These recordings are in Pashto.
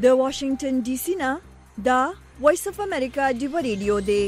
د واشنگټن ډي سي نه دا وایس اف امریکا ډیو ریډیو دی.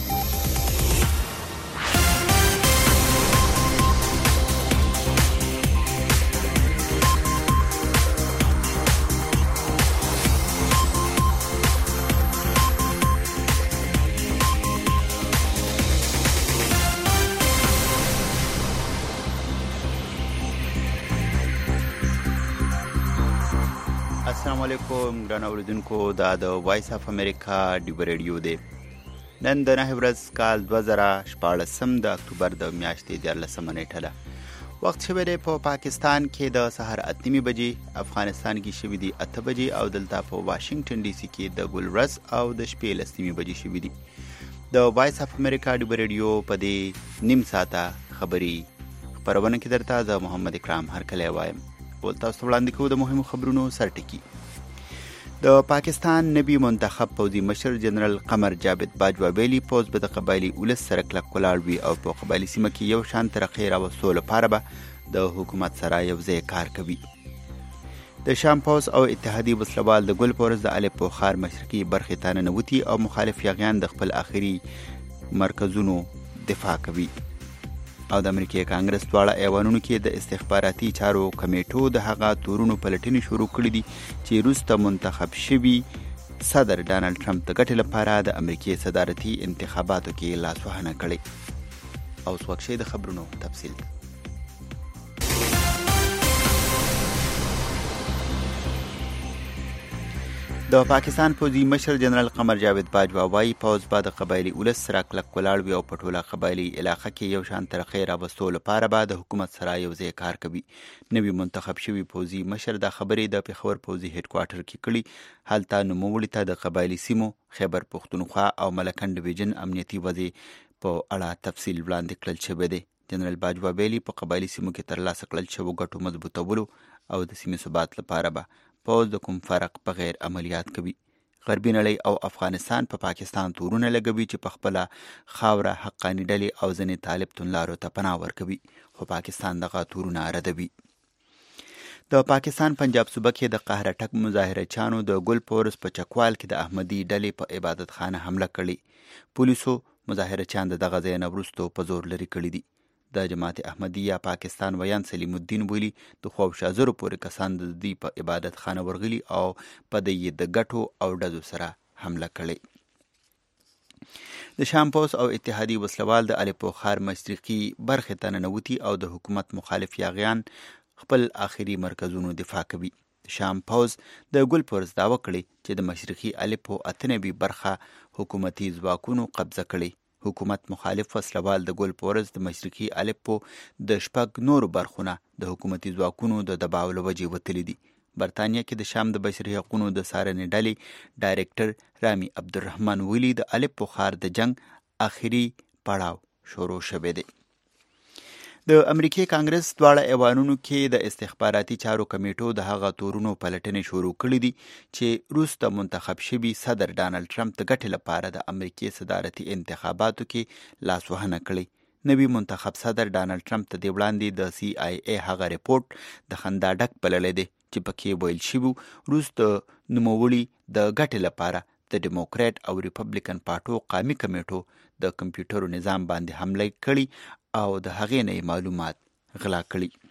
السلام علیکم ګران اوریدونکو، دا د وایس اف امریکا ډیو ریډیو دی. نن د 9 ورځ کال 2014 د اکتوبر د میاشتې 14 نیټه ده. وخت شوی دی په پاکستان کې د سحر 8 بجې، افغانستان کې شوی دی 8 بجې او دلته په واشنگټن ډي سي کې د ګل ورځ او د شپې 10 بجې شوی دی. د وایس اف امریکا ډیو ریډیو په دې نیم ساعته خبرونه کې درته د محمد اکرام هرکلی وایم. تاسو وړاندې کوو د مهمو خبرونو سرټکی. د پاکستان نوي منتخب پوځي مشر جنرال قمر جاوید باجوا ویلي پوځ به د قبایلي ولس سره کلک ولاړ وي او په قبایلي سیمه کې یو شان ترقۍ راوستو لپاره به د حکومت سره یو ځای کار کوي. د شام پوځ او اتحادي وسلوال د ګل پورز د الپو ښار مشرقي برخې ته ننوتي او مخالف یاغیان د خپل آخري مرکزونو دفاع کوي. او د امریکای کانګرس دواړه ایوانونو کې د استخباراتي چارو کمیټو د هغه تورونو پلټنې شروع کړې دي چې وروسته منتخب شوي صدر ډانلډ ټرمپ د ګټې لپاره د امریکای صدارتي انتخاباتو کې لاسوهنه کړې. او اوس وخت د خبرونو تفصیل. د پاکستان پوځي مشر جنرال قمر جاوید باجوا وايي پوځ به د قبایلي ولس سره کلک ولاړ وي او په ټوله قبایلي علاقه کې یو شان ترقۍ راوستو لپاره به د حکومت سره یو ځای کار کوي. نوي منتخب شوي پوځي مشر دا خبرې د پېښور پوځي هډ کوارټر کې کړي. هلته نوموړي ته د قبایلي سیمو خیبر پښتونخوا او ملکنډ ډویژن امنیتي وضع په اړه تفصیل وړاندې کړل شوی دی. جنرال باجوا ویلي په قبایلي سیمو کې ترلاسه کړل شوو ګټو مضبوطولو او د سیمې ثبات لپاره به پوځ د کوم فرق په غیر عملیات کوي. غربي نړۍ او افغانستان په پاکستان تورونه لګوي چې په خپله خاوره حقاني ډلې او ځینې طالب توندلارو ته پناه ورکوي، خو پاکستان دغه تورونه ردوي. د پاکستان پنجاب صوبه کې د قهر ټک مظاهره چانو د ګل پورس په چکوال کې د احمدي ډلې په عبادت خانه حمله کړې. پولیسو مظاهره چان دغه ځای نه وروسته په زور لرې کړي دي. د جماعت احمدیه پاکستان ویان سلیم الدین ویلي د خواوشازرو پورې کسان د دوی په عبادت خانه ورغلي او په د یې د ګټو او ډزو سره حمله کړې. د شام پوځ او اتحادي وسلوال د الپو ښار مشرقي برخې ته ننوتي او د حکومت مخالف یاغیان خپل آخري مرکزونو دفاع کوي. شام پوځ د ګل پورز دعوه کړې چې د مشرقي الپو 98 برخه حکومتي ځواکونو قبضه کړي. حکومت مخالف وسلوال د ګل پورز د مشرقي الپو د 6 نورو برخونه د حکومتي ځواکونو د دباو له وجې وتلي دي. برطانیه کې د شام د بشري حقوقو د څارنې ډلې ډایرکټر رامي عبدالرحمن ویلي د الپو ښار د جنگ آخري پړاو شروع شوی دی. د امریکای کانګرس دواړه ایوانونو کې د استخباراتي چارو کمیټو د هغه تورونو پلټنې شروع کړې دي چې وروسته منتخب شوي صدر ډانلډ ټرمپ د ګټې لپاره د امریکای صدارتي انتخاباتو کې لاسوهنه کړې. نوي منتخب صدر ډانلډ ټرمپ ته د وړاندې د سی آی ای هغه ریپورت د خندا ډک بللی دی چې پکې ویل شوي وروسته نوموړي د ګټې لپاره د ډیموکرات او ریپبلیکن پارټو قومي کمیټو د کمپیوټر نظام باندې حمله کړې او د هغې نه معلومات غلا کړي.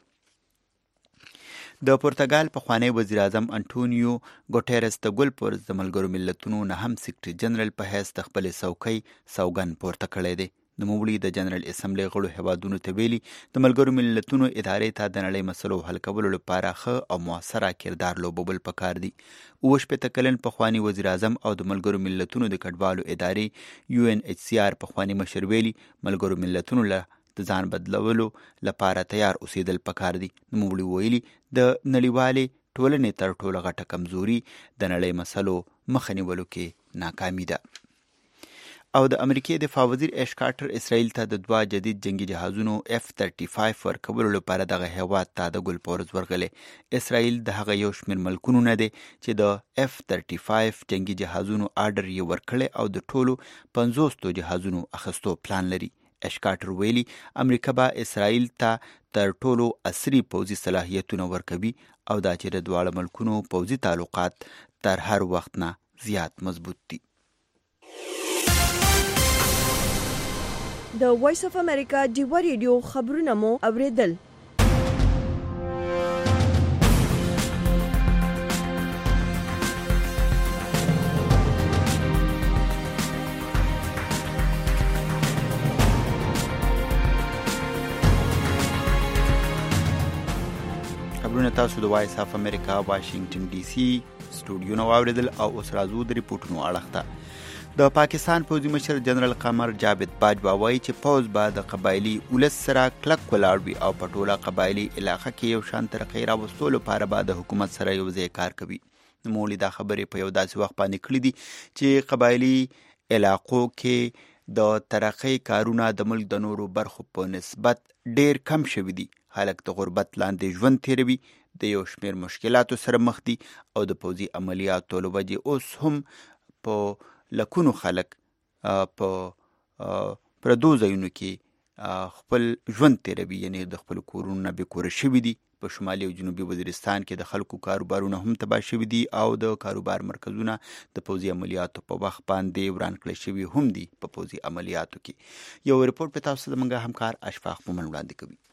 د پرتګال پخوانی وزیر اعظم انټونیو ګوټیرس د ګل پورز د ملګرو ملتونو نه هم سیکرټري جنرال په حیث د خپلې څوکۍ سوګند پورته کړی دی. نوموړي د جنرال اسمبلی غړو هیوادونو ته ویلي د ملګرو ملتونو ادارې ته د نړۍ مسلو حل کولو لپاره ښه او مؤثره کردار لوبول پکار دي. 78 کلن پخوانی وزیر اعظم او د ملګرو ملتونو د کډوالو ادارې UNHCR پخوانی مشر ویلي ملګرو ملتونو له د ځان بدلولو لپاره تیار اوسېدل پکار دي. نوموړي ویلي د نړیوالې ټولنې تر ټولو غټه کمزوري د نړۍ مسلو مخه نیولو کې ناکامي ده. او د امریکای دفاع وزیر ایش کارټر اسرائیل ته د 2 جدید جنگي جهازونو F-35 ورکولو لپاره دغه هیواد ته د ګل پورز ورغلی. اسرائیل د هغه یو شمېر ملکونو نه دی چې د F-35 جنگي جهازونو آرډر یې ورکړی او د ټولو 50 جهازونو اخیستو پلان لري. ایش کارټر ویلي امریکا به اسرائیل ته تر ټولو عصري پوځي صلاحیتونه ورکوي او دا چې د دواړه ملکونو پوځي تعلقات تر هر وخت نه زیات مضبوط دي. د وایس اف امریکا ډیوا ریډیو خبرونه مو اوریدل. خبرونه تاسو د وایس اف امریکا واشنگټن ډي سي سټوډیو نو اوریدل او اوس راځو د ریپورتونو اړخ ته. د پاکستان پوځي مشر جنرال قمر جاوید باجوا وایي چې پوځ به د قبایلي ولس سره کلک ولاړ وي او په ټوله قبایلي علاقه کې یو شان ترقۍ راوستلو لپاره به د حکومت سره یو ځای کار کوي. نوموړي دا خبرې په یو داسې وخت باندې کړې دي چې قبایلي علاقو کې د ترقۍ کارونه د ملک د نورو برخو په نسبت ډیر کم شوي دي. خلک د غربت لاندې ژوند تیروي، د یو شمیر مشکلاتو سره مخ دي او د پوځي عملیاتو له وجې اوس هم په لکونو خلک په پردو ځایونو کې خپل ژوند تیروي، یعنی د خپل کورونو نه بې کوره شوي دي. په شمالي او جنوبي وزیرستان کې د خلکو کاروبارونه هم تباه شوي دي او د کاروبار مرکزونه د پوځي عملیاتو په وخت باندې وران کړل شوي هم دي. په پوځي عملیاتو کې یو ریپورت په تاسو زموږ همکار اشفاق مومن وړاندې کوي.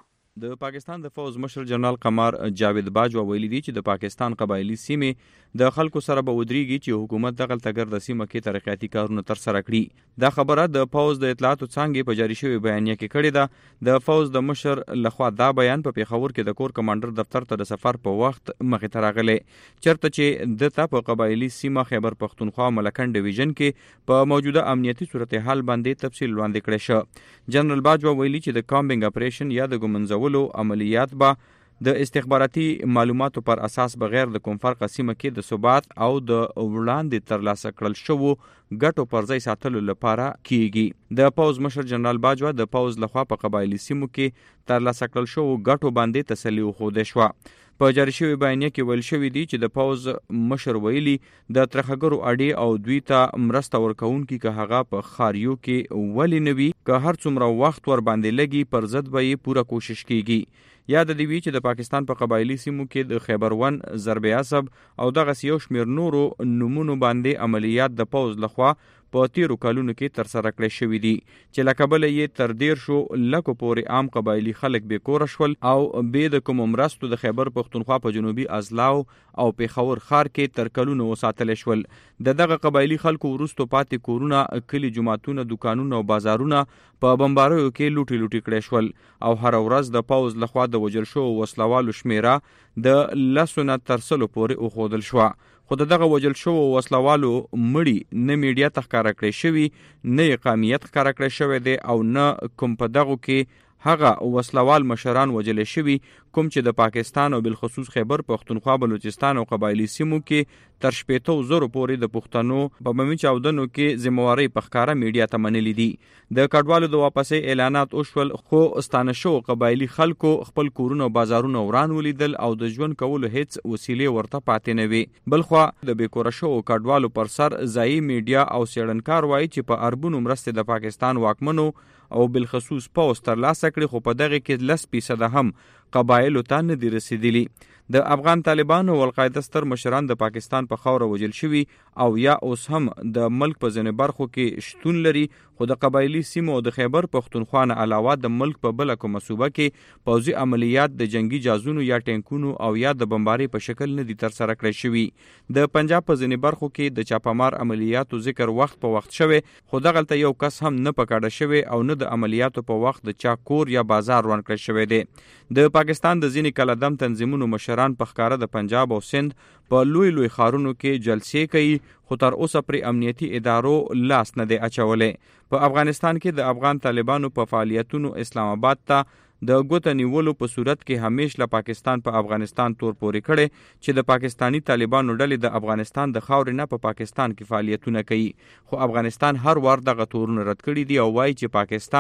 د پاکستان د فوز مشر جنرال قمر جاوید باجوا ویلي دي چې د پاکستان قبایلی سیمې د خلکو سره به ودرېږي چې حکومت دغلته ګرده سیمه کې ترقیاتي کارونه ترسره کړي. دا خبره د فوز د اطلاعاتو څانګې په جاري شوې بیانیه کې کړې ده. د فوز د مشر لخوا دا بیان په پیښور کې د کور کمانډر دفتر ته د سفر په وخت مخې ته راغلی، چېرته چې دته په قبایلی سیمه خیبر پښتونخوا ملکنډ ډویژن کې په موجوده امنیتي صورتحال باندې تفصیل وړاندې کړی شو. جنرال باجوا ویلي چې د کامبینګ اپریشن یا د ګمنځولو عملیات به د استخباراتي معلوماتو پر اساس بغیر د کوم فرق سیمه کې د ثبات او د وړاندې ترلاسه کړل شوو ګټو پر ځای ساتلو لپاره کیږي. د پوز مشر جنرال باجوا د پوز لخوا په قبایلی سیمو کې ترلاسه کړل شوو ګټو باندې تسلی وښودې شوه. په جاري شوې بیانیه کې ویل شوي دي چې د پوز مشر ویلي د ترخګرو اډې او دوی ته مرسته ورکوونکي که هغه په خاریو کې ولې نه وي، که هر څومره وخت ور باندې لګي پر ضد به یې پوره کوشش کیږي. یاد دی وی چې د پاکستان په قبایلی سیمو کې د خیبر ون، ضرب عصب او دغه یو شمیر نورو نمونو باندې عملیات د پوز لخوا په تیرو کالونو کې ترسره کړې شوې دي چې له کبله یې تر 13 لکو پورې عام قبایلی خلک بې کوره شول او بې د کوم مرستو د خیبر پښتونخوا په جنوبي اضلاع او پیښور ښار کې تر کلونو وساتل شول. دغه قبایلی خلکو وروستو پاتې کورونه، کلي، جماعتونه، دکانونه او بازارونه په بمباریو کې لوټي کړې شول او هر ورځ د پوز لخوا د وژل شوو وسلوالو شمیره د 10 نه تر 100 پورې وښودل شوه. خو دغه وژل شوو وسلوالو مړي نه میډیا ته ښکاره کړی شوي، نه یې قامیت ښکاره کړی شوی دی او نه کوم په دغو کې هغه وسلوال مشران وژل شوي کوم چې د پاکستان او بالخصوص خیبر پښتونخوا، بلوچستان او قبایلی سیمو کې تر 80,000 پورې د پښتنو په بمي چاودنو کې ذمہواری په ښکاره میډیا ته منلي دي. د کډوالو د واپسې اعلانات وشول خو ستانه شو قبایلی خلکو خپل کورونه او بازارونه وران ولیدل او د ژوند کولو هیڅ وسیلې ورته پاتې نه وي. بلخوا د بیکوره شو کډوالو پر سر ځایي میډیا او څېړنکار وایي چې په اربونو مرستې د پاکستان واکمنو او بالخصوص پوز ترلاسه کړي خو په دغه کې 10% هم قبایلو ته نه دي رسیدلي. د افغان طالبانو او القاعده ستر مشران د پاکستان په خاوره وژل شوي او یا اوس هم د ملک په ځینې برخو کې شتون لري، خو د قبایلی سیمو او د خیبر پښتونخوا نه علاوه د ملک په بله کومه صوبه کې پوځي عملیات د جنگي جازونو یا ټینکونو او یا د بمبارۍ په شکل نه دي ترسره کړی شوي. د پنجاب په ځینې برخو کې د چاپمار عملیاتو ذکر وخت په وخت شوی، خو دغلته یو کس هم نه پکړه شوی او نه د عملیاتو په وخت د چا کور یا بازار وران کړی شوی دی. د پاکستان د ځینې کلدم تنظیمونو مشران په ښکاره د پنجاب او سند په لوی خارونو کې جلسې کوي خو تر اوسه پرې امنیتي ادارو لاس نه دی اچولی. په افغانستان کې د افغان طالبانو په فعالیتونو اسلام آباد ته د ګوته نیولو په صورت کې همیش له پاکستان په افغانستان تور پورې کړي چې د پاکستانی طالبانو ډلې د افغانستان د خاورې نه په پاکستان کې فعالیتونه کوي، خو افغانستان هر وار دغه تورونه رد کړي دي او وایي چې پاکستان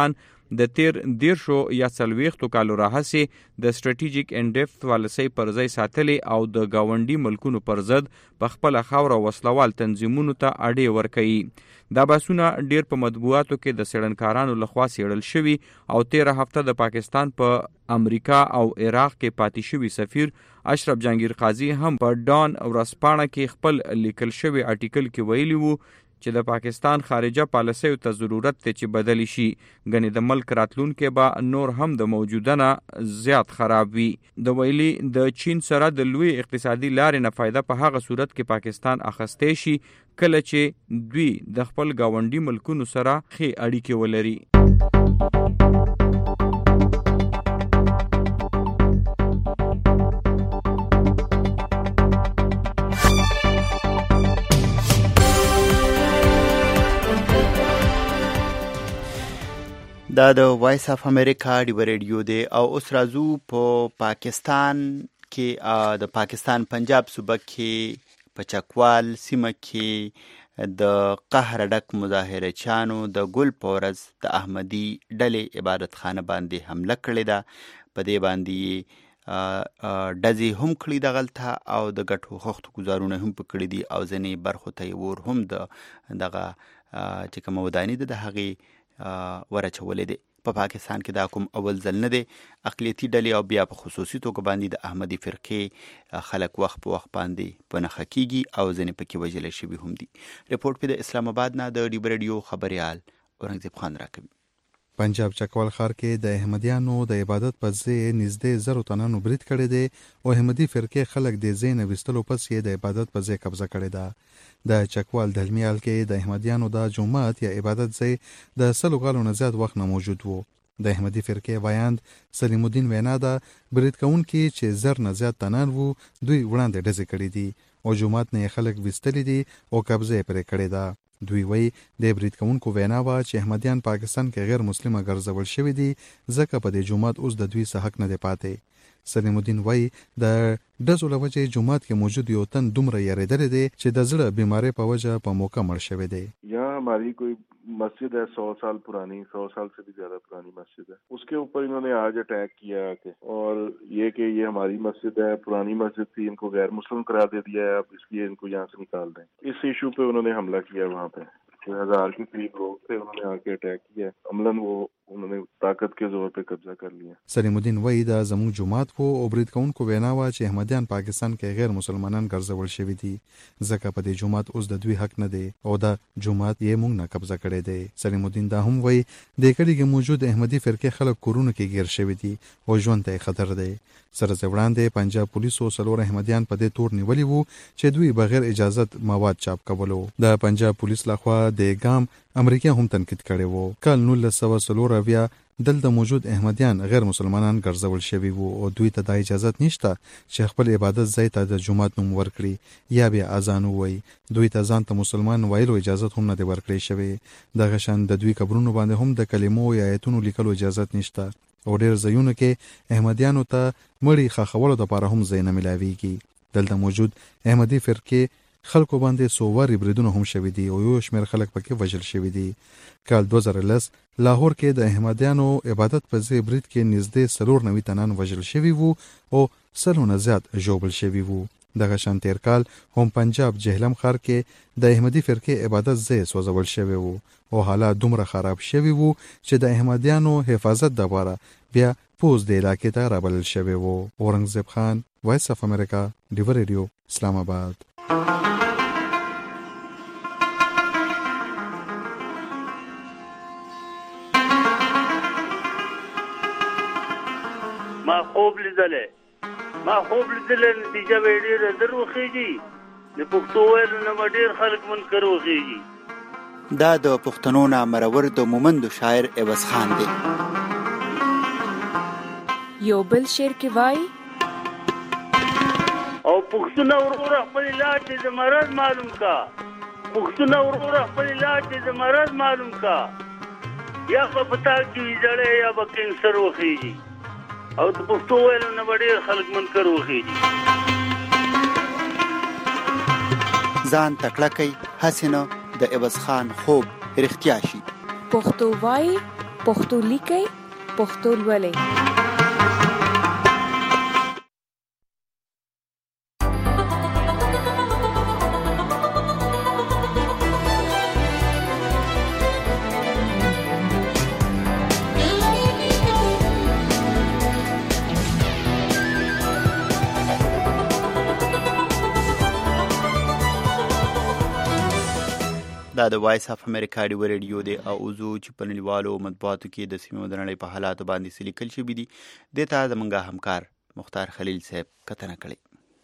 د تیر 10 یا 40 کالو راهسې د سټریټیجیک ان ډیپث والسي پر ځای ساتلې او د گاونډي ملکونو پر ضد په خپل خاور وسلوال تنظیمونو ته اړې ورکوي. دا باسونه ډیر په مطبوعاتو کې د سړنکارانو لخوا سیړل شوي او 13 هفته د پاکستان په امریکا او عراق کې پاتې شوي سفیر اشرف جهانگیر قاضي هم په ډان ورځپاڼه کې خپل لیکل شوی آرټیکل کې ویلي وو چې د پاکستان خارجه پالیسیو ته ضرورت دی چې بدلی شي، ګنې د ملک راتلونکي به نور هم د موجوده نه زیات خراب وي. د ویلي د چین سره د لوی اقتصادي لارې نه فایده په هغه صورت کې پاکستان اخیستی شي کله چې دوی د خپل گاونډي ملکونو سره ښې اړیکې ولري. دا د وایس اف امریکا ډیو ریډیو دی او اوس راځو په پاکستان کې د پاکستان پنجاب صوبه کې په چکوال سیمه کې د قهر ډک مظاهره چانو د ګل په ورځ د احمدي ډلې عبادت خانه باندې حمله کړې ده. په دې باندې ډزې هم کړي دغلته او د ګټو خښتو ګزارونه هم پکړي دي او ځینې برخو ته ور هم دغه چې کومه وداني ده د هغې ورچولې دي. په پاکستان کې دا کوم اول ځل نه دی. اقلیتي ډلې او بیا په خصوصي توګه باندې د احمدي فرقې خلک وخت په وخت باندې په نښه کیږي او ځینې پکې وژل شوي هم دي. رپورټ په د اسلام آباد نه د ډیو ریډیو خبريال اورنګزیب خان راکوي. پنجاب چکوال ښار کې د احمدیانو د عبادت په ځای نږدې 1000 تنانو برید کړی دی او احمدي فرقې خلک د ځای نه وستلو پس یې د عبادت په ځای قبضه کړې ده. د چکوال د هلمیال کې د احمدیانو د جمعات یا عبادت ځای د 100 کالو نه زیات وخت نه موجود وو. د احمدي فرقې وایاند سلیم الدین وینا ده برید کوونکي چې 1000 نه زیات تنان وو دوی وړاندې ډزې کړې دي او جمعات نه خلک وستلې دي او قبضه یې پرې کړې ده. دوی وایي د برید کوونکو وینا وه چې احمدیان پاکستان کې غیر مسلمه ګرځول شوي دي ځکه په دې جومات اوس د دوی څه حق نه دی پاتې. سلیم الدین وایي د ډزو له وجې جومات کې موجود یو تن دومره یریدلی دی چې د زړه بیمارۍ په وجه په موقع مړ شوی دی. यहाँ हमारी कोई मस्जिद है 100 साल पुरानी, 100 साल से भी ज्यादा पुरानी मस्जिद है. उसके ऊपर इन्होंने आज अटैक किया आके और ये कि ये हमारी मस्जिद है, पुरानी मस्जिद थी, इनको गैर मुस्लिम करार दे दिया है, अब इसलिए इनको यहाँ से निकाल दें. इस इशू पे उन्होंने हमला किया. वहाँ पे 1000 के करीब लोग थे, उन्होंने आके अटैक किया. अमलन वो उन्होंने ताकत के जोर पे कब्जा कर लिया. سلیم الدین وایي دا زموږ جماعت وو او برید کوونکو وینا وه چې احمدیان پاکستان کې غیر مسلمانان ګرځول شوي دي ځکه په دې جماعت اوس د دوی حق نه دی او دا جماعت یې موږ نه قبضه کړی دی. سلیم الدین دا هم وایي د کلي کې موجود احمدي فرقې خلک کورونو کې گیر شوي دي او ژوند ته خطر دی. سره وړاندې پنجاب پولیسو 4 احمدیان په دې تور نیولي وو چې دوی بغیر اجازت مواد چاپ کولو. د پنجاب پولیس لخوا د ګام امریکا هم تنقید کړی وو. کال 1940 دلته موجود احمدیان غیر مسلمانان ګرځول شوي وو او دوی ته د اجازت نشته چې خپل عبادت ځای ته د جمعات نوم ورکړي یا بیا اذان ووایي. دوی ته ځان ته مسلمان ویلو اجازت هم نه دی ورکړی شوی. دغه شان د دوی قبرونو باندې هم د کلمو یا آیتونو لیکلو اجازت نشته او ډېر ځایونو کې احمدیانو ته مړي ښخولو دپاره هم ځای نه ملاویږي. دلته موجود احمدي فرقې خلکو باندې سوواري بریدونه هم شوي دي او یو شمېر خلک پکې وژل شوي دي. کال 2010 لاهور کې د احمدیانو عبادت په ځای برید کې نږدې 94 تنان وژل شوي وو او 100 نه زیات ژوبل شوي وو. دغه شان تیر کال هم پنجاب جهلم ښار کې د احمدي فرقې عبادت ځای سوځول شوی وو او حالات دومره خراب شوي وو چې د احمدیانو حفاظت دپاره بیا پوز د علاقې ته رابلل شوی وو. اورنګزیب خان، وایس اف امریکا، ډیو ریډیو، اسلام آباد. ما خوب لیدلې نتیجه به ډېره در وخېږي. د پښتو ویلو نه ډېر خلک منکر وخېږي. دا د پښتنو نه مرور د مومندو شاعر عوض خان دی. یو بل شعر کې وایي او پښتونه ورور خپل علاج د مرض معلوم کا. پښتونه ورور خپل علاج د مرض معلوم کا. یا په پتا کې زړې یا به کینسر وخېږي او د پښتو ویلو نه ډېر خلک منکر وخېږي. ځان تکړه کوي هسې نه د عوض خان خوب رښتیا شي. پښتو وایي پښتو لیکئ، پښتو لولئ. دا د وایس اف امریکا ډیو ریډیو دی او اوزو چې په نړیوالو مطبوعاتو کې د سیمې د نړۍ په حالاتو باندې څه لیکل شوي دي دې ته زموږ همکار مختار خلیل صاحب کتنه کړې.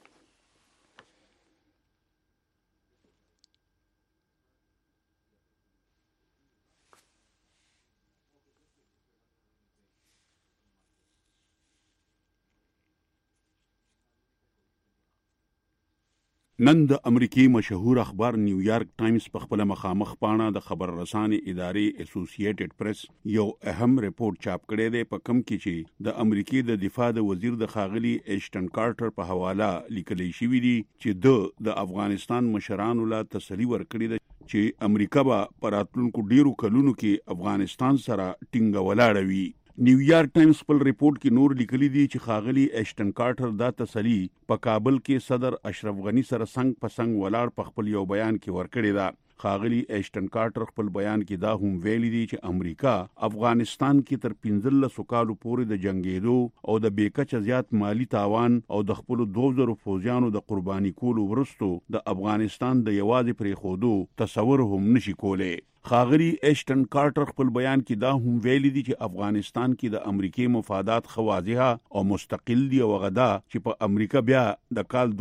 نن د امریکای مشهور اخبار نیویارک ټایمز په خپل مخامخ پاڼه د خبر رسانې ادارې اسوسییټډ پریس یو اهم ریپورت چاپ کړی دی په کم کې چې د امریکای د دفاع د وزیر د خاغلی ایشټن کارټر په حواله لیکل شوی دی چې د افغانستان مشرانو لا تسلی ورکړي ده چې امریکا به په راتلونکو ډیرو کلونو کې افغانستان سره ټینګه ولاړه وي. نیویارک ټایمز خپل ریپورت کې نور لیکلي دي چې خاغلی ایشټن کارټر دا تسلی په کابل کې صدر اشرف غنی سره څنګ په څنګ ولاړ په خپل یو بیان کې ورکړی دا. خاغلی ایشټن کارټر خپل بیان کې دا هم ویلي دي چې امریکا افغانستان کې تر 15 کالو پورې د جنگیدو او د بیکچه زیات مالی تاوان او د خپل 2000 فوجیانو د قرباني کولو ورستو د افغانستان د یوازې پرې خودو تصور هم نشي کولای. خاغلی ایشټن کارټر خپل بیان کې دا هم ویلي دي چې افغانستان کې د امریکای مفادات خواځه او مستقل دي او غدا چې په امریکا بیا د کال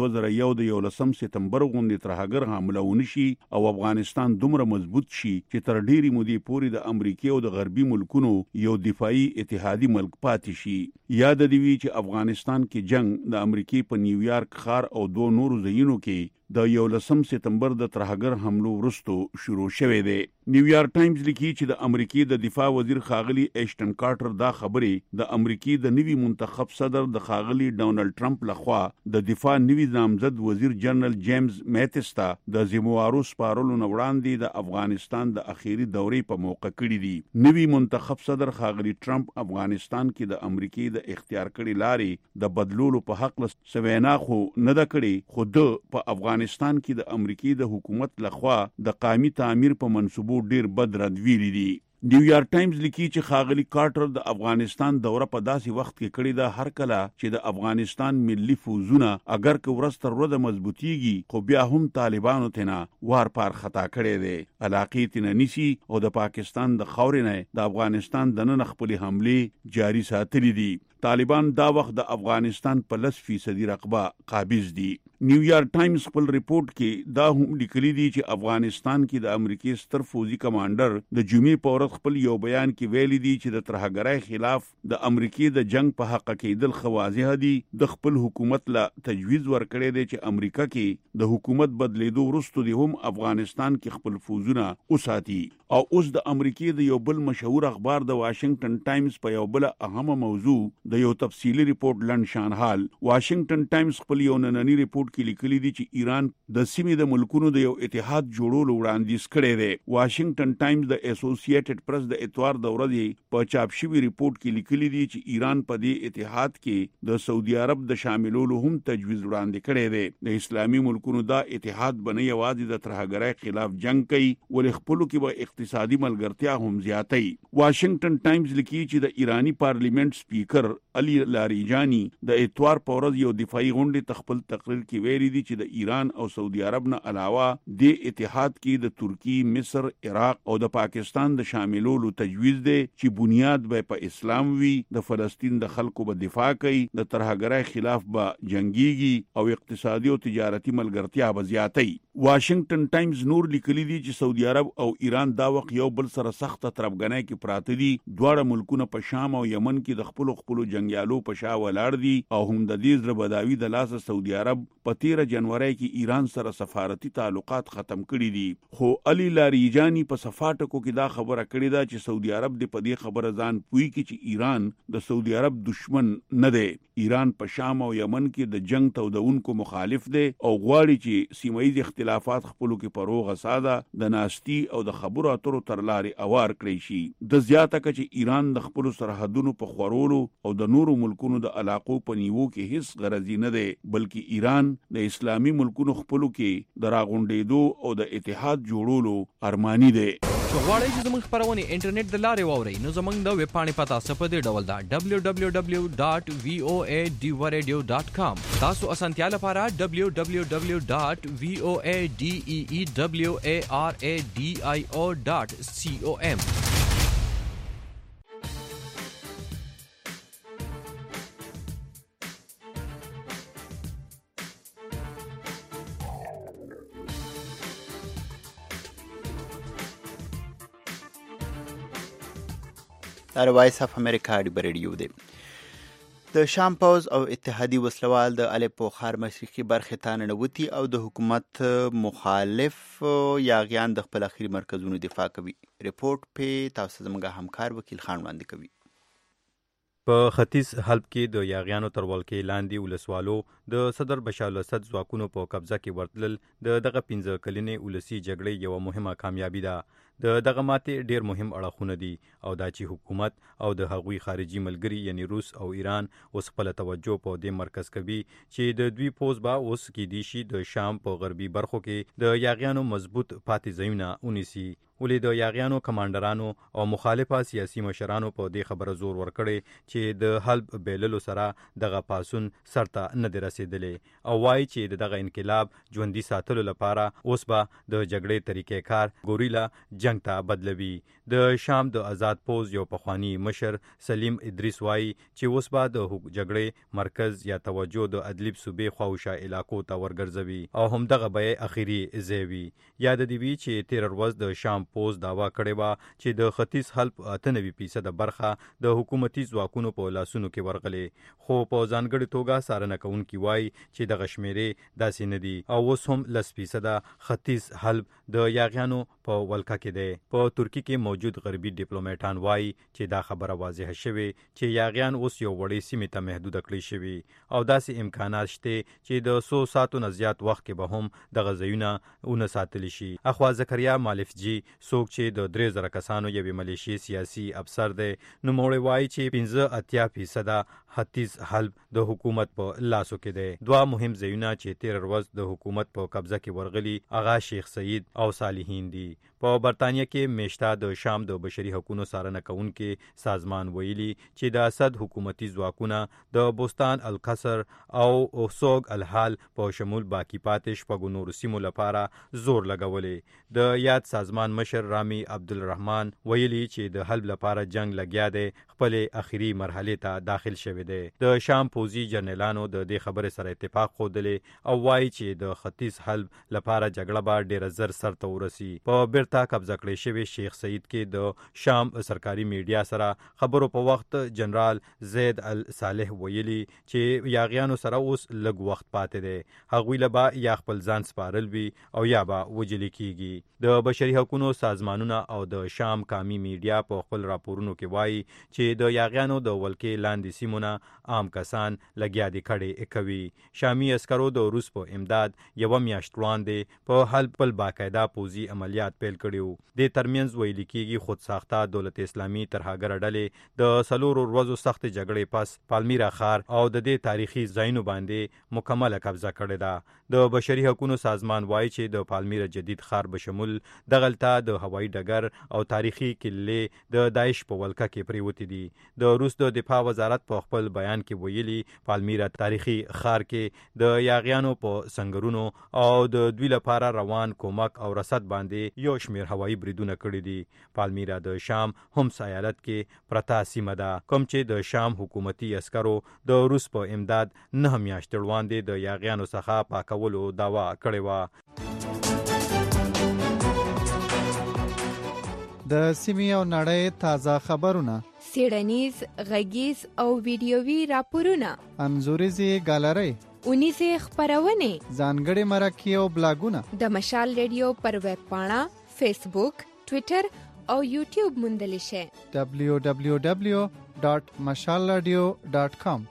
2001 سپتمبر غونډې ترهګر حمله ونشي او افغانستان دومره مضبوط شي چې تر ډیری مودې پورې د امریکای او د غربي ملکونو یو دفاعي اتحادي ملک پاتې شي. یاد دی چې افغانستان کې جنگ د امریکای په نیویارک ښار او دوه نورو ځایونو کې د 11 سپتمبر د ترهګر حملو وروسته شروع شوه دی. نیویارک ټایمز لیکي چې د امریکای د دفاع وزیر خاغلی ایشټن کارټر دا خبرې د امریکای د نوي منتخب صدر د خاغلی ډونالد ټرمپ لخوا د دفاع نوي نامزد وزیر جنرال جیمز میتس ته د زموارو سپارلو وړاندې د افغانستان د اخیری دورې په موقع کړی دي. نوي منتخب صدر خاغلی ټرمپ افغانستان کې د امریکای د اختیار کړي لارې د بدلولو په حق لسوینا خو نه د کړي خود په افغانستان کې د امریکای د حکومت لخوا د قومي تعمیر په منسوبو ډیر بد رد ویلي دي. نیویارک ټایمز لیکي چې خاغلی کارټر د افغانستان دوره په داسې وخت کې کړې ده هر کله چې د افغانستان ملي فوجونه اگر که ورستر ورده مضبوطیږي خو بیا هم طالبانو تنه وار پار خطا کړي دي علاقې تنه نسی او د پاکستان د خاورې نه د افغانستان د نن خپل حمله جاری ساتلې دي. طالبان دا وخت د افغانستان په 10% رقبه قابض دي. نیویارک ټایمز خپل ریپورت کې دا هم لیکلي دي چې افغانستان کې د امریکای ستر فوجي کمانډر د جمعې په ورځ خپل یو بیان کې ویلي دي چې د ترهګرۍ خلاف د امریکای د جنگ په حق کېدل خوازه دي. د خپل حکومت لا تجویز ورکړی دی چې امریکا کې د حکومت بدلیدو وروسته دی هم افغانستان کې خپل فوجونه وساتي. او اوس د امریکای د یو بل مشهور اخبار د واشنگټن ټایمز په یو بل اهمه موضوع د یو تفصیلی ریپورت لنډشان حال. واشنگټن ټایمز خپل یو نننی ریپورت کې لیکلي دي چې ایران د سیمې د ملکونو د یو اتحاد جوړولو وړاندیز کړی دی. واشنگټن ټایمز د اسوسییټډ پریس د اتوار د ورځې په چاپ شوی ریپورت کې لیکلي دي چې ایران په دې اتحاد کې د سعودي عرب د شاملولو هم تجویز وړاندې کړی دی. د اسلامي ملکونو دا اتحاد بنه یوازې د ترهګرۍ خلاف جنگ کوي ولې خپلو کې به اقتصادي ملګرتیا هم زیاتوي. واشنگټن ټایمز لیکي چې د ایرانی پارلیمنت سپیکر علي لاریجانی د اتوار په ورځ یو دفاعي غونډې تخپل تقریر کې ویلي دي چې د ایران او سعودي عرب نه علاوه د اتحاد کې د ترکی، مصر، عراق او د پاکستان د شاملولو تجویز دی چې بنیاد به په اسلام وي، د فلسطین د خلکو به دفاع کوي، د ترهګرۍ خلاف به جنگيږي او اقتصادي او تجارتي ملګرتیا به زیاتوي. واشنگټن ټایمز نور لیکلي دي چې سعودي عرب او ایران دا وخت یو بل سره سخت تربګنۍ کې پراته دي. دواړه ملکونه په شام او یمن کې د خپل جنگیالو په شا ولاړ دي او هم د دې زړه بداوی د لاسه سعودي عرب په 13 جنوري کې ایران سره سفارتي تعلقات ختم کړي دي. خو علي لاریجانی په صفاټکو کې دا خبره کړې ده چې سعودي عرب د په دې خبره ځان پوي کې چې ایران د سعودي عرب دشمن نه دی. ایران په شام او یمن کې د جنگ تودونکو مخالف دی او غواړي چې سیمه ییز اختلاف اختلافات خپلو کې پروغه ساده د ناشتي او د خبرو اترو تر لارې اوار کړی شي. د زیاته کچې ایران د خپلو سرحدونو په خورولو او د نورو ملکونو د علاقو په نیوو کې هیڅ غرضی نه دی، بلکې ایران د اسلامي ملکونو خپلو کې د راغونډېدو او د اتحاد جوړولو ارمانی دی. غواړئ چې زموږ خبرونه انټرنیټ د لارې واورئ نو زموږ د ویب پاڼې پتا په دې ډول ده www.voadeewaradio.com. تاسو اسانتیا لپاره www.voadeewaradio.com. دا وایس اف امریکا ډیبر ریډیو دی. د شام پوز او اتحادی وسلوال د الیپو ښار مشرقي برخې ته ننوتي او د حکومت مخالف یاغیان د خپل اخري مرکزونو دفاع کوي. ریپورت په تاسو زموږ همکار وکیل خان وړاندې کوي. په ختیځ حلب کې د یاغیانو تر ولکې لاندې ولسوالو د صدر بشار الاسد ځواکونو په قبضه کې ورتلل دغه 15 کلنې ولسي جګړې یو مهمه کامیابی ده. دغه ماتې ډیر مهم اړخونه دي او دا چې حکومت او د هغوی خارجي ملګري یعنی روس او ایران اوس خپل توجه په دې مرکز کوي چې د دوی پوز با اوس کې دي شي د شام په غربي برخو کې د یاغیانو مضبوط پاتې ځایونه ونیسي. ولې د یاغیانو کمانډرانو او مخالفه سیاسي مشرانو په دې خبره زور ورکړي چې د حلب بیللو سره دغه پاسون سرته نه دی رسیدلی او وایي چې دغه انقلاب ژوندي ساتلو لپاره اوس به د جګړې طریقې کار ګوریلا جنگ ته بدلوي. د شام د آزاد پوز یو پخوانی مشر سلیم ادریس وایي چې اوس به د جګړې مرکز یا توجه د ادلب صوبې خواوشا علاقو ته ورګرځوي او همدغه به اخیری ځای یاد دی وی چې 13 ورځ د شام پوز داوا کړی و چې د ختیځ حلب 98% برخه د حکومتي ځواکونو په لاسونو کې ورغلې، خو په ځانګړي توګه څارنه کوونکي وایي چې د غشمیرې داسې نه دي او اوس هم 10% ختیځ حلب د یاغیانو په ولکه کې دی. په ترکی کې موجود غربي ډیپلوماټان وایي چې دا خبره واضحه شوه چې یاغیان اوس یو وړې سیمې ته محدود کړی شوی او داسې امکانات شته چې د 100 ساعتو نه زیات وخت کې به هم د غزوینه ونه ساتل شي. اخوا زکریا مالف جی څوک چې د 3000 کسانو یوې ملیشي سیاسي افسر دی نو موړی وایي چې 15% ختیځ حلب د حکومت په لاسو کې دی. دوه مهم ځایونه چې 13 ورځ د حکومت په قبضه کې ورغلي اغا شیخ سعید او صالحین دي. په برتانیا کې میشته د شام د بشري حقوقو څارنه کوونکي سازمان ویلي چې د اسد حکومتي ځواکونه د بوستان القصر او سوګ الحال په شمول باقی پاتې شپږ نورو سیمو لپاره زور لګولې. د یاد سازمان مشر رامي عبدالرحمن ویلي چې د حل لپاره جنگ لګیا دی خپل اخیری مرحله ته داخل شوی دی. د شام پوزي جنرالانو د دې خبرې سره اتفاق خوده او وایي چې د ختیځ حل لپاره جګړه به ډیر زر سرته ورسي. په تا قبضه کړی شوی شیخ سعید کې د شام سرکاري میډیا سره خبرو په وخت جنرال زید الصالح ویلي چې یاغیانو سره اوس لږ وخت پاتې دی، هغوی له به یا خپل ځان سپارل وي او یا به وجل کیږي. د بشري حقوقو سازمانونه او د شام قومي میډیا په خپل راپورونو کې وایي چې د یاغیانو د ولکې لاندې سیمونه عام کسان لګیا دي کړي کوي. شامي عسکرو د روس په امداد یو میاشت وړاندې په حلب په باقاعده پوزي عملیات پیل کړیو. د ترمنځ ویل کېږي خود ساخته دولت اسلامي ترهګر ډلې د سلورو ورځو سخت جګړې پس پالمیرا ښار او د دې تاریخي ځایونو باندې مکمله قبضه کړې ده. د بشري حقوقو سازمان وایي چې د پالمیرا جدید ښار بشمول دغلته د هوایي ډګر او تاریخي کلې د داعش په ولکه کې پریوتی دي. د روس د دفاع وزارت په خپل بیان کې ویلي پالمیرا تاریخي ښار کې د یاغیانو په سنگرونو او د دوی لپاره روان کومک او رصد باندې یو شمیر هوایي بریدونه کړي دي. پالمیرا د شام همس ایالت کې پرتا سیمه ده کوم چې د شام حکومتي عسکرو د روس په امداد 9 میاشتې وړاندې د یاغیانو څخه پاکولو داوا کړې و. د سیمې او نړۍ تازه خبرونه، څېړنیز، غږیز او ویډیويي راپورونه، انځوریزې ګالرۍ، اونیزې خپرونې، ځانګړي مرکې او بلاګونه د مشال ریډیو پر ویب پاڼه، فیسبوک، ټویټر او یوټیوب موندلی شئ. www.mashalradio.com.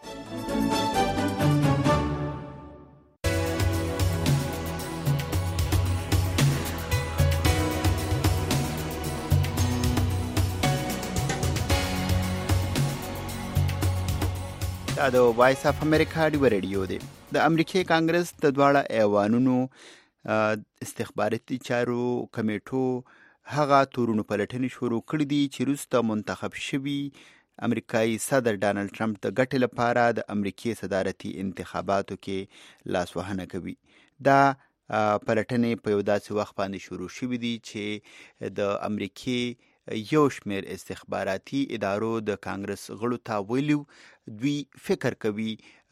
دا د وایس اف امریکا ډیو ریډیو دی. د امریکای کانګرس د دواړه ایوانونو استخباراتي چارو کمیټو هغه تورونو پلټنې شروع کړې دي چې وروسته منتخب شوي امریکایي صدر ډانلډ ټرمپ د ګټې لپاره د امریکای صدارتي انتخاباتو کې لاسوهنه کوي. دا پلټنې په یو داسې وخت باندې شروع شوي دي چې د امریکای یو شمېر استخباراتي ادارو د کانګرس غړو ته ویلي دوی فکر کوي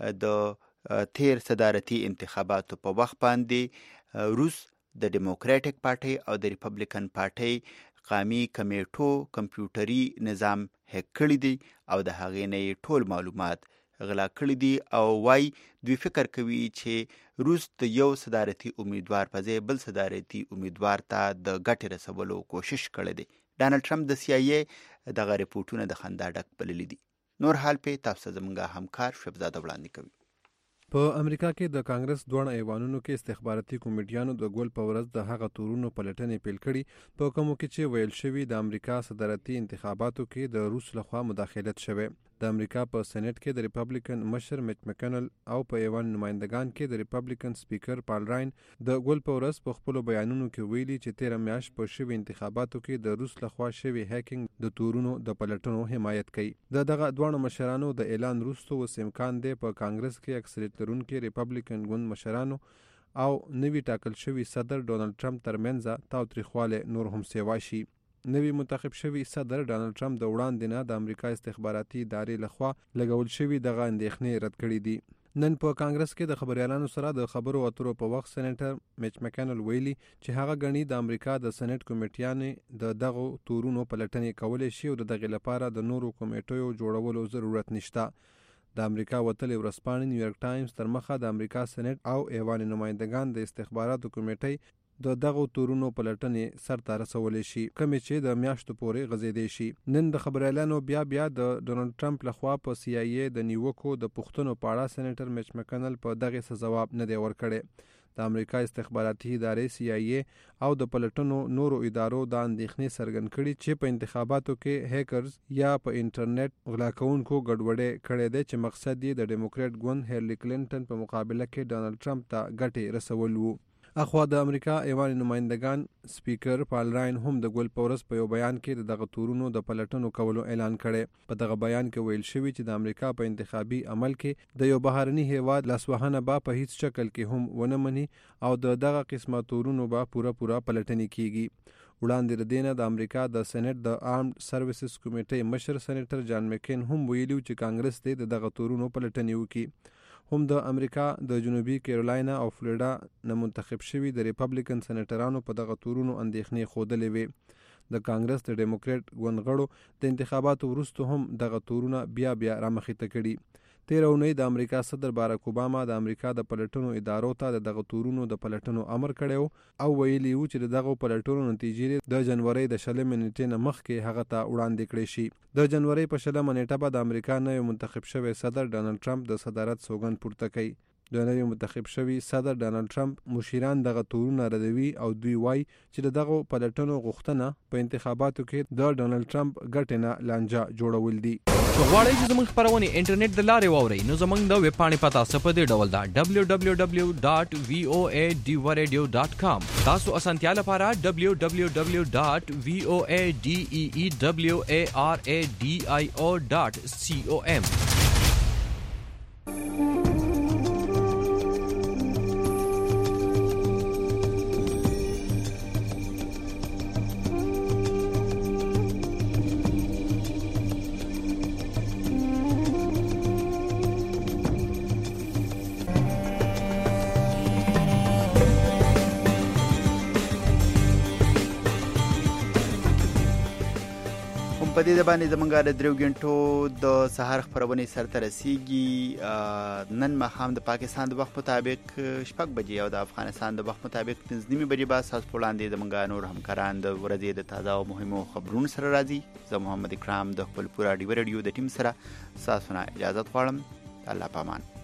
د تیر صدارتي انتخاباتو په وخت باندې روس د ډیموکراټک پارټي او د ریپبلیکن پارټي قومي کمیټو کمپیوټري نظام هک کړی دی او د هغې نه ټول معلومات غلا کړی دي او وای دوی فکر کوي چې روس د یو صدارتي امیدوار په ځای بل صدارتي امیدوار ته د ګټې رسولو کوشش کړی دی. ډانلډ ټرمپ د CIA دغه ریپورتونه د خندا ډک بللي دي. نور حال په تاسو زموږ همکار شبزاده وړاندې کوي. په امریکا کې د کانګرس دوه ایوانونو کې استخباراتي کمیټیانو د ګول په ورځ د هغه تورونو پلټنې پیل کړي په کومو کې چې ویل شوی د امریکا صدارتي انتخاباتو کې د روس لخوا مداخلت شوه. د امریکا په سېنات کې د ریپبلیکن مشر میچ مکینل او په ایوان نمائندگان کې د ریپبلیکن سپیکر پال راین د ګول په ورځ په خپل بیانونو کې ویلي چې 13 میاشت په شوی انتخاباتو کې د روس لخوا شوی هیکینګ د تورونو د پلټنو حمایت کوي. دغه دوه مشرانو د اعلان وروسته اوس امکان دی په کانګرس کې اکثریت لرونکي ریپبلیکن ګوند مشرانو او نوی ټاکل شوی صدر ډونالد ټرمپ ترمنځ تاوتریخواله نور هم سیوا شي. نوی منتخب شوی صدر ډانلډ ټرمپ د وړاندې نه د امریکا استخباراتي ادارې لخوا لګول شوی دغه اندېښنې رد کړې دي. نن په کانګرس کې د خبريالانو سره د خبرو اترو په وخت سېنیټر میچ مکینل ویلي چې هغه غني د امریکا د سېنات کمیټیانې د دغه تورونو پلټنې کولای شي او دغه لپاره د نورو کمیټو جوړولو ضرورت نشته. د امریکا وتلې ورځپاڼې نیویارک ټایمز تر مخه د امریکا سېنات او ایوان نمائندگان د استخباراتو کمیټې د دغه تورونو پلټنې سر ته رسولې شي کومې چې د میاشتو پورې غځېدې شي. نن د خبريالانو بیا د ډونالډ ټرمپ لخوا په CIA د نیوکو د پوښتنو په اړه سېنیټر میچ مکینل په دغه څه جواب نه دی ورکړی. د امریکا استخباراتي ادارې CIA او د پلټنو نورو ادارو د اندېښنې څرګند کړي چې په انتخاباتو کې هیکرز یا په انټرنیټ غلا کوونکو ګډوډي کړې ده چې مقصد یې د ډیموکراټ ګوند هیلری کلینټن په مقابله کې ډونالډ ټرمپ ته ګټې رسول وو. اخوا د امریکا ایوان نمائندگان سپیکر پال راین هم د ګول پورس په یو بیان کې دغه تورونو د پلټنو کولو اعلان کړي. په دغه بیان کې ویل شوی چې د امریکا په انتخابي عمل کې د یو بهرني هیواد لاسوهنه به په هیڅ شکل کې هم ونه مني او دغه قسمه تورونو به پوره پلټنې کیږي. وړاندې ردینه د امریکا د سېنات د آرمډ سروسز کمیټې مشر سېنیټر جان مکین هم ویلي چې کانګرس دې دغه تورونو پلټنې وکړي. هم د امریکا د جنوبي کیرولاینا او فلوریډا نه منتخب شوي د ریپبلیکن سېنیټرانو په دغه تورونو اندېښنې ښودلې وې. د کانګرس د ډیموکراټ ګوند غړو د انتخاباتو وروسته هم دغه تورونه بیا رامخې ته کړي. 13 اونۍ د امریکا صدر باراک اوباما د امریکا د پلټنو ادارو ته دغه تورونو د پلټنو امر کړی او ویلي و چې دغه پلټنو نتیجې د جنوري د 20 نیټې نه مخکې هغه ته وړاندې کړي شي. د جنوري په 20 نیټه به د امریکا نوی منتخب شوی صدر ډانلډ ټرمپ د صدارت سوګند پورته کوي. د نوی منتخب شوی صدر ډانلډ ټرمپ مشیران دغه تورونه ردوي او دوی وای چې دغه پلټنو غوښتنه په انتخاباتو کې د ډانلډ ټرمپ ګټه نه لانجه جوړول دي. غواړئ چې زموږ خبرونه انټرنیټ د لارې واورئ نو زموږ د ویب پاڼې پتا په دې ډول ده www.voadeewaradio.com. تاسو اسانتیا لپاره www.voadeewaradio.com. په دې باندې زمونږ د 3 غنټو د سهار خبرونه سره رسیدي. نن مخام د پاکستان د وخت مطابق 6 بجې او د افغانستان د وخت مطابق 9 بجې به تاسو په وړاندې زمونږ نور همکاران د ورځې د تازه او مهمو خبرونو سره راځي. زه محمد اکرام د خپل پورا ډیو ریډیو د ټیم سره تاسو نه اجازه غواړم. الله پامان.